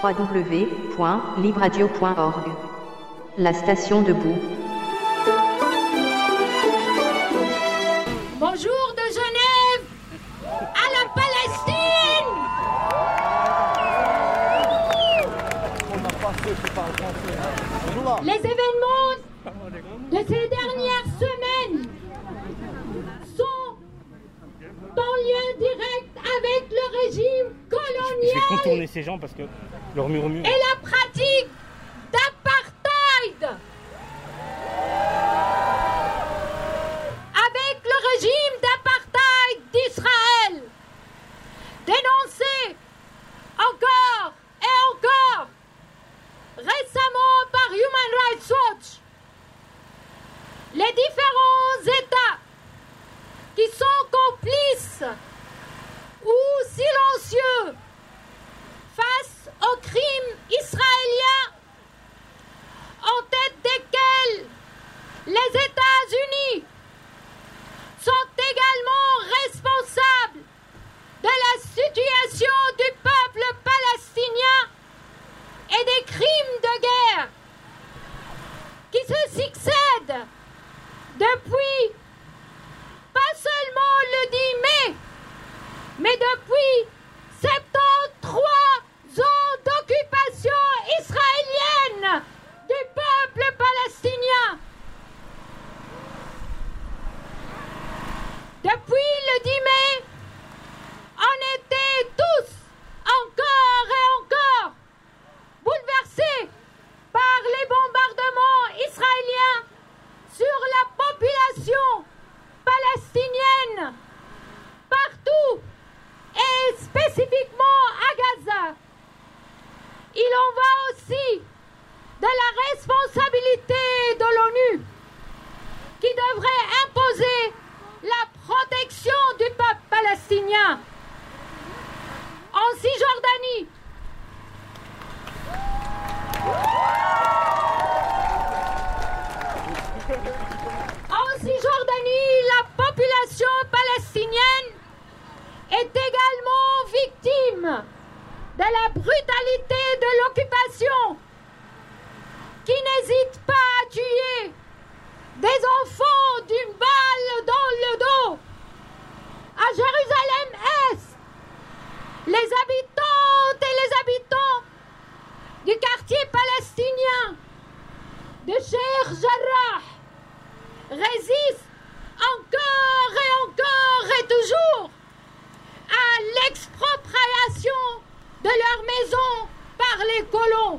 www.libradio.org. La station debout. Bonjour de Genève à la Palestine. Les événements de ces dernières semaines sont en lien direct avec le régime colonial. Je vais contourner ces gens parce que leur murmure. Et la pratique d'apartheid. Avec le régime d'apartheid d'Israël. Dénoncé encore et encore récemment par Human Rights Watch. Les différents États qui sont complices ou silencieux face aux crimes israéliens, en tête desquels les États-Unis sont également responsables de la situation du peuple palestinien et des crimes de guerre qui se succèdent depuis pas seulement le 10 mai, mais depuis 73 ans d'occupation israélienne du peuple palestinien. Depuis le 10 mai, on était tous encore et encore bouleversés par les bombardements israéliens sur la population palestinienne partout et spécifiquement à Gaza. Il en va aussi de la responsabilité de l'ONU qui devrait imposer la protection du peuple palestinien. En Cisjordanie, la population palestinienne est également victime de la brutalité de l'occupation qui n'hésite pas à tuer des enfants d'une balle dans le dos. À Jérusalem-Est, les habitantes et les habitants du quartier palestinien de Sheikh Jarrah résistent encore et toujours à l'expropriation de leur maison par les colons.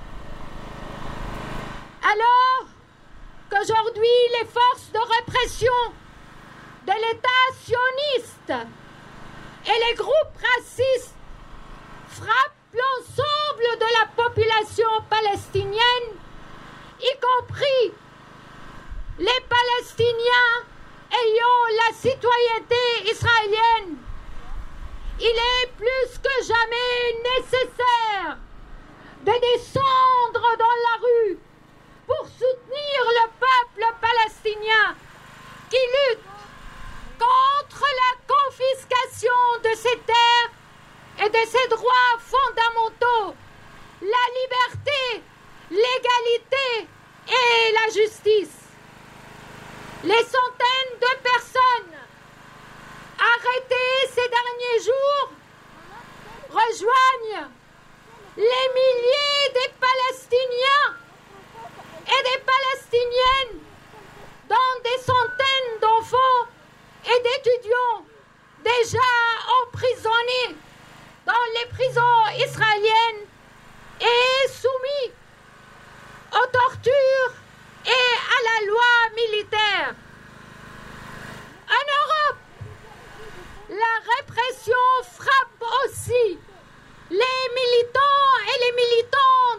Alors qu'aujourd'hui les forces de répression de l'État sioniste et les groupes racistes frappent l'ensemble de la population palestinienne, y compris les Palestiniens ayant la citoyenneté israélienne, il est plus que jamais nécessaire de descendre dans la rue pour soutenir le peuple palestinien qui lutte contre la confiscation de ses terres et de ses droits fondamentaux, la liberté, l'égalité et la justice. Les centaines de personnes arrêtées ces derniers jours rejoignent les milliers des Palestiniens et des Palestiniennes, dont des centaines d'enfants et d'étudiants déjà emprisonnés dans les prisons israéliennes et soumis aux tortures et à la loi militaire. En Europe, la répression frappe aussi les militants et les militantes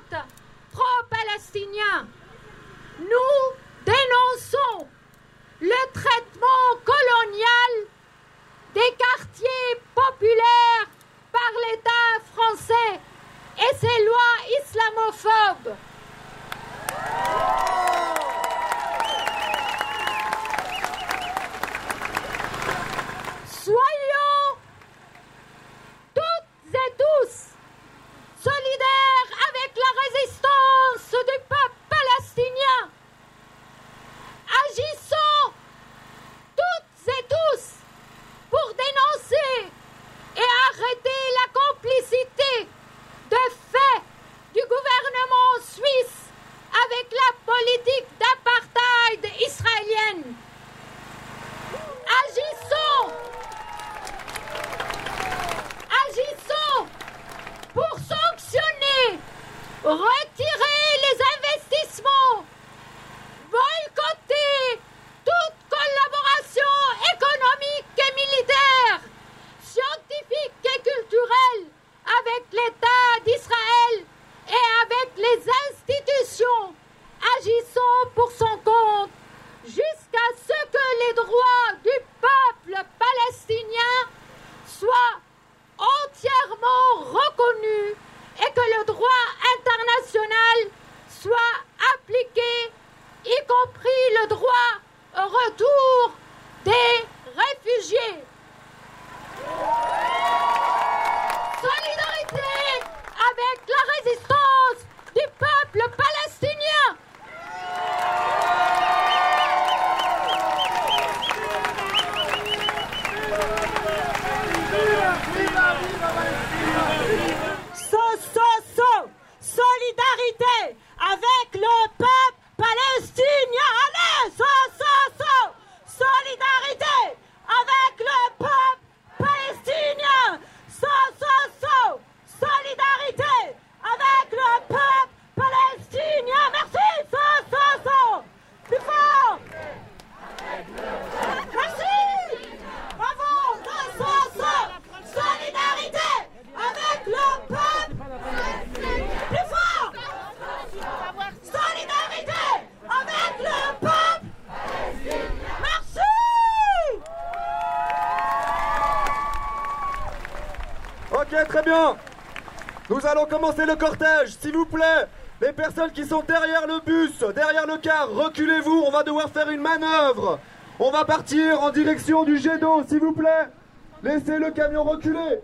bien. Nous allons commencer le cortège, s'il vous plaît. Les personnes qui sont derrière le bus, derrière le car, reculez-vous, on va devoir faire une manœuvre. On va partir en direction du jet d'eau, s'il vous plaît. Laissez le camion reculer.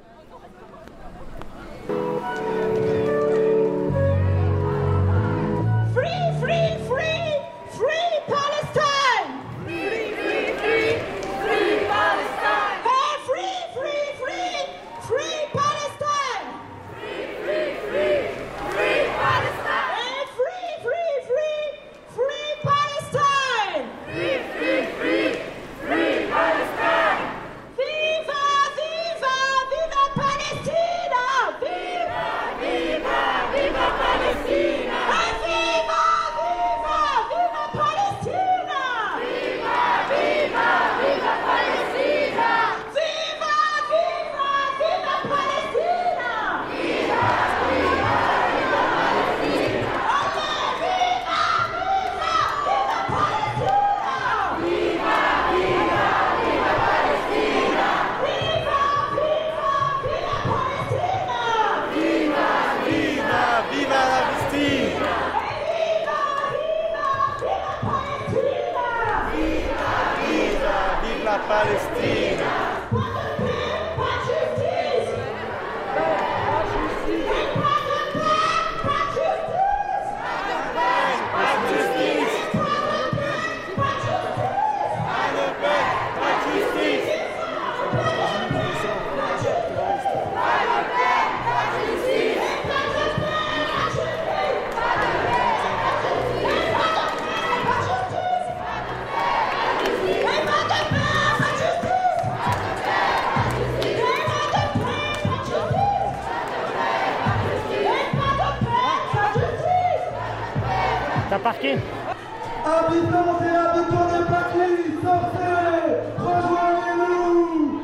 Free, free, free, free Palestine! Free, free, free, free Palestine! Hey, free, free, free, free Palestine! Free, free, free, free Palestine! Hey, free, free, free, free Palestine! Free, free, free, free Palestine! Viva, viva, viva Palestina! Viva, viva, viva Palestina! Hey, viva, viva, viva Palestina! Viva, viva, viva Palestina! Viva, viva, viva Palestina! Viva, viva, viva Palestina! Allez, viva, viva, viva Palestina! Viva, viva, viva Palestina! Viva, viva, viva Palestina! Viva, viva, viva la Palestine! Viva, vive la Palestine! T'as parqué? Habitants et habitants des Paquis, sortez! Rejoignez-nous!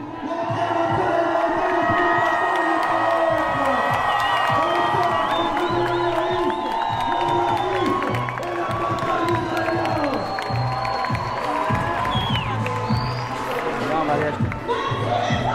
On va aller acheter.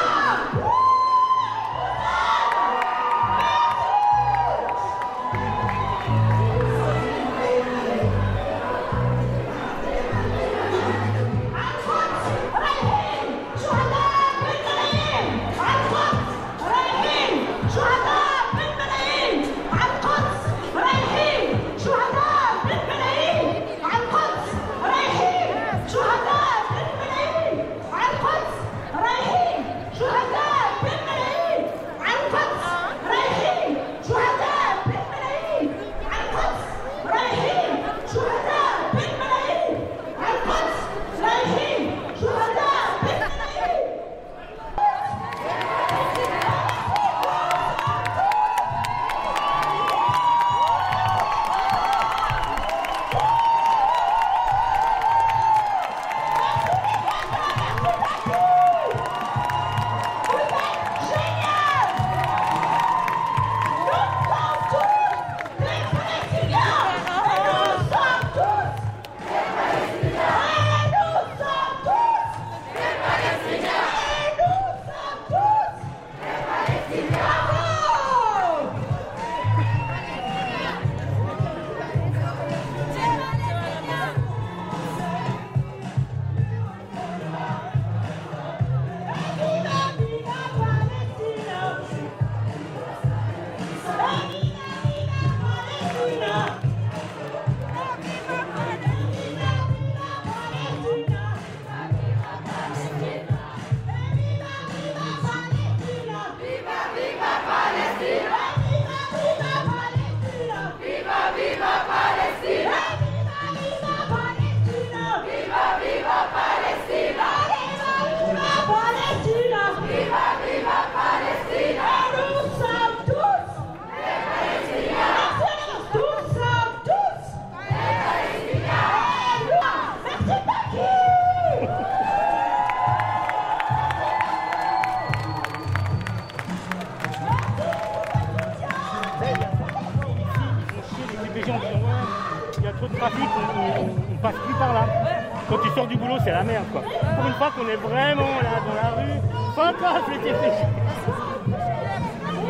trop de trafic, on passe plus par là. Quand tu sors du boulot, c'est la merde, quoi. Pour une fois qu'on est vraiment là dans la rue, fuck off les TPG.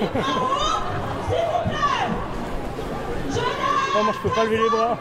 Oh, moi je peux pas lever les bras.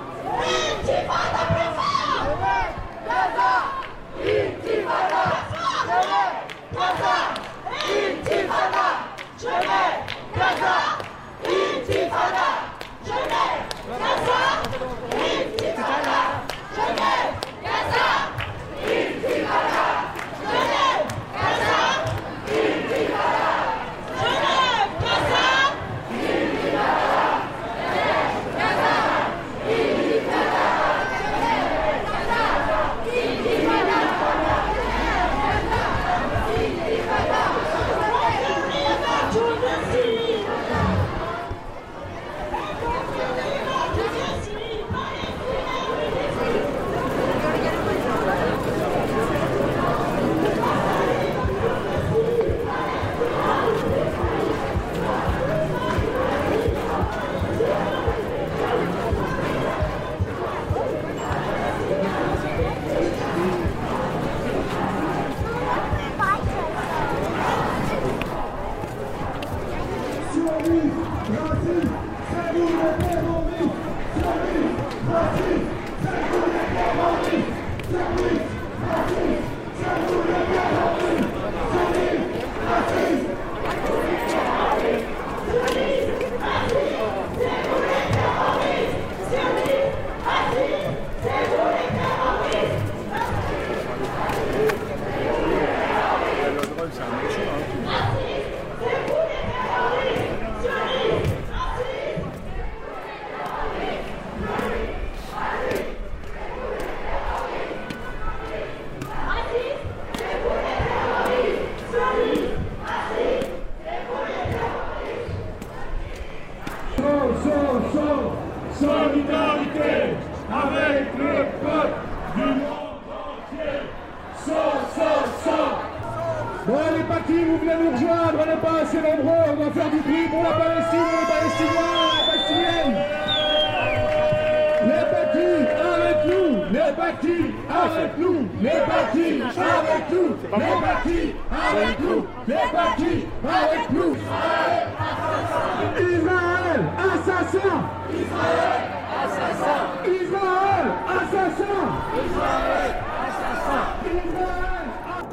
Solidarité avec le peuple du monde entier. Bon, les Pakis, vous venez nous rejoindre, on n'est pas assez nombreux, on va faire du bruit pour la Palestine, les Palestiniens, les Palestiniennes. Les Pakis, avec nous, les Pakis, avec nous, les Pakis, avec nous, les Pakis, avec nous, les Pakis, avec nous. Israël, assassin! Israël, assassin! Israël, assassin! Israël, assassin! Israël!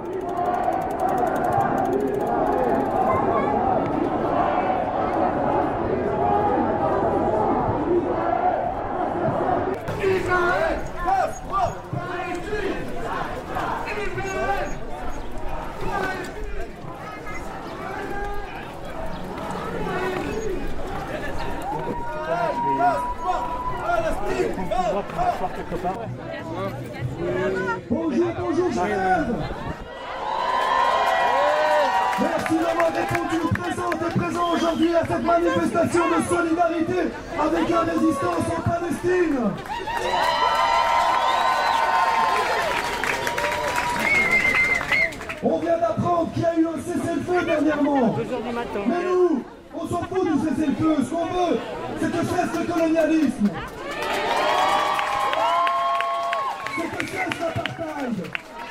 Israël! Palestine! Israël! Bonjour, bonjour Genève. Merci d'avoir répondu présent aujourd'hui à cette manifestation de solidarité avec la résistance en Palestine. On vient d'apprendre qu'il y a eu un cessez-le-feu dernièrement. 2 heures du matin. Mais nous, on s'en fout du cessez-le-feu. Ce qu'on veut, c'est que cesse le colonialisme. C'est que cesse l'apartheid.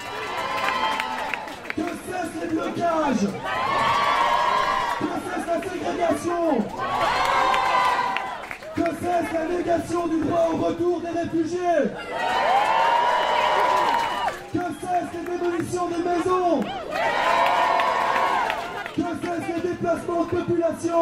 Que cesse les blocages. Que cesse la ségrégation. Que cesse la négation du droit au retour des réfugiés. Que cesse les démolitions de maisons. Que cesse les déplacements de population.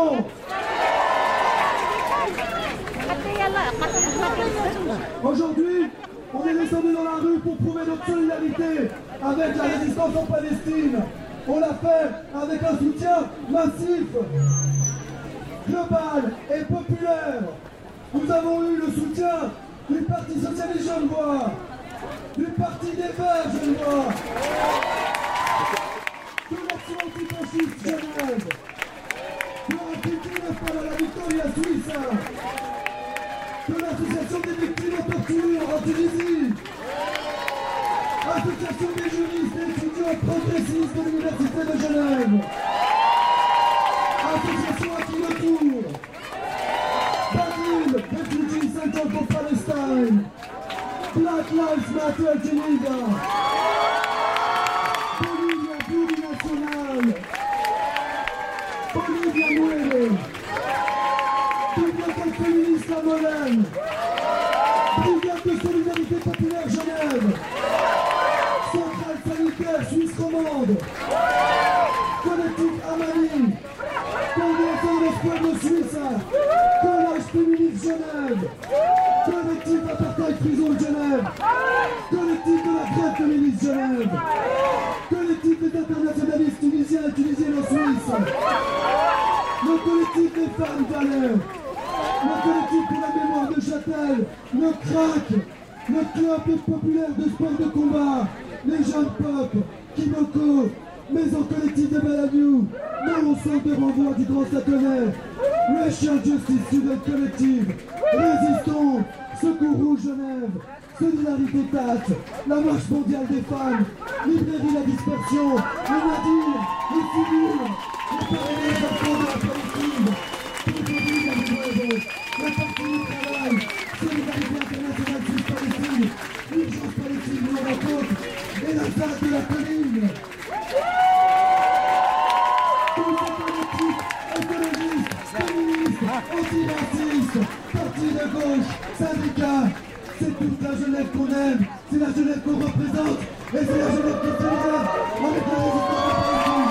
Aujourd'hui, on est descendu dans la rue pour prouver notre solidarité avec la résistance en Palestine. On l'a fait avec un soutien massif, global et populaire. Nous avons eu le soutien du Parti Socialiste Genevois, du Parti des Verts Genevois, de l'Action Antifasciste Genève, de l'Institut à la Victoria Suisse, de l'Association des victimes de torture en Tunisie, Association des juristes et étudiants progressistes de l'Université de Genève, Association Anti-Retour, Berlin, Refugee Center for Palestine, Black Lives Matter Geneva, Bolivia Plurinationale, Olivia Muere, Bibliothèque féministe La Molène, Brigade de solidarité populaire Genève, Centrale sanitaire Suisse romande, Collectif Amani, Coordination de los Pueblos Suiza, Collège féministe Genève, Collectif Apartheid Prison de Genève, Collectif de la grève féministe Genève, Collectif des internationalistes tunisiens et tunisiennes en Suisse, le collectif des femmes Valeurs, le collectif pour la mémoire de Châtel, le CRAC, le club populaire de sport de combat, les jeunes pop, Kimoko, Maison collective de Bellevue, le centre de renvoi du Grand Satonnet, Racial Justice Student Collective, Résistons, Secours Rouge Genève, Solidarité TAT, la Marche mondiale des femmes, Librairie La Dispersion, le Nadir, les civils, les parrainages d'enfants de la Palestine, Politique à Nuevo, le Parti du Travail, Solidarité Internationale Suisse-Palestine, l'Urgence Palestine nous en raconte, et la ZAD de la colline. Tous ces collectifs écologistes, féministes, antiraciste, partis de gauche, syndicats, c'est toute la Genève qu'on aime, c'est la Genève qu'on représente, et c'est la Genève qui est solidaire avec la résistance de Palestine.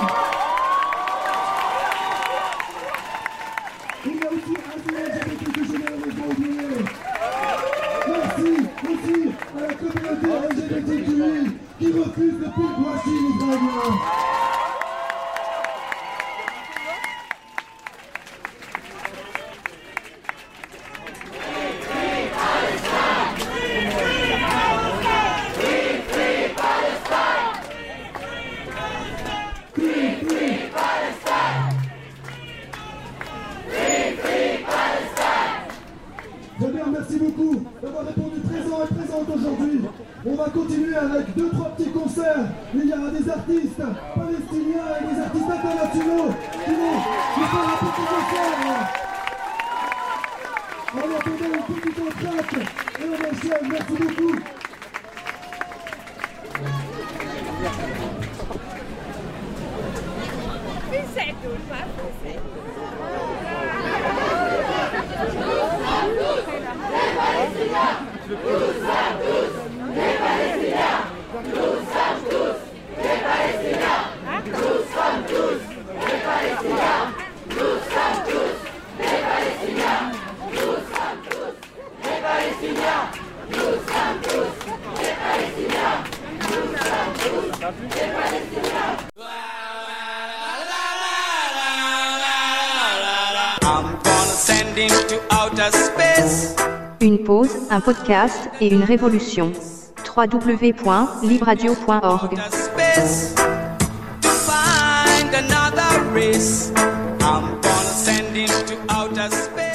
Il y a aussi un LGBT que je n'ai pas oublié. Merci aussi à la communauté LGBTQI qui refuse le pinkwashing israélien. Merci beaucoup d'avoir répondu présent et présente aujourd'hui. On va continuer avec 2-3 petits concerts. Il y a des artistes palestiniens et des artistes internationaux qui vont nous faire un petit concert. On attendait une petite entracte et on enchaîne. Merci beaucoup. Une pause, un podcast et une révolution. www.libradio.org. I'm gonna send him to outer space.